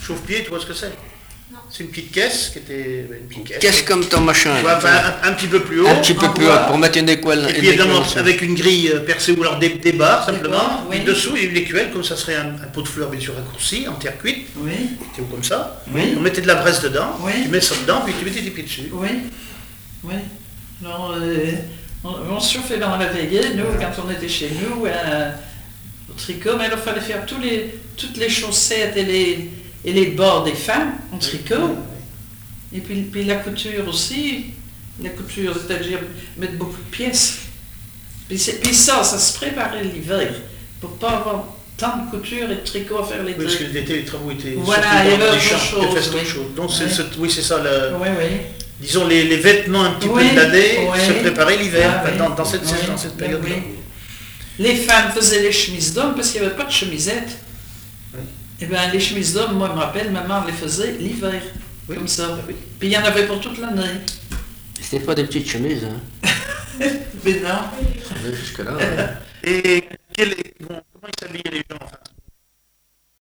Chauffe-pied, tu vois ce que c'est? C'est une petite caisse qui était... Caisse comme ton machin. Ouais, enfin, un petit peu plus haut. Un petit peu plus haut pour mettre une étoile. Et puis évidemment, avec une grille percée ou alors des barres simplement. Oui. Et dessous, il y a eu l'écuelle, comme ça serait un pot de fleurs bien sûr raccourci, en terre cuite. Oui. C'est comme ça. Oui. On mettait de la braise dedans, Oui. tu mets ça dedans, puis tu mettais tes pieds dessus. Oui. Oui. Alors, on surfait dans la veillée, nous, quand on était chez nous, au tricot, mais alors il fallait faire toutes les chaussettes et les bords des femmes en tricot. Et puis la couture aussi. La couture, c'est-à-dire mettre beaucoup de pièces. Puis ça se préparait l'hiver pour pas avoir tant de couture et de tricot à faire l'été. Oui, parce que l'été, les travaux étaient voilà, il y avait autre chose. chose. Donc Oui. c'est ça, Oui. disons les vêtements un petit peu de l'année se préparaient l'hiver, dans cette période-là. Oui. Les femmes faisaient les chemises d'hommes parce qu'il n'y avait pas de chemisettes. Oui. Et bien les chemises d'hommes, moi je me rappelle, maman les faisait l'hiver, comme ça. Oui. Puis il y en avait pour toute l'année. C'était pas des petites chemises, hein. Mais non. Jusque-là.